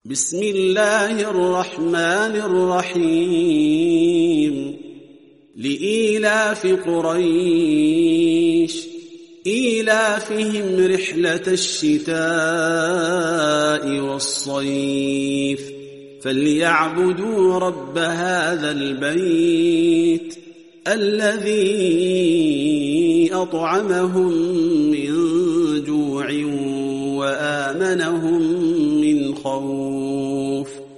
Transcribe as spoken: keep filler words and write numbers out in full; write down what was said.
بسم الله الرحمن الرحيم لإيلاف قريش إيلافهم رحلة الشتاء والصيف فليعبدوا رب هذا البيت الذي أطعمهم من جوع وآمنهم من خوف.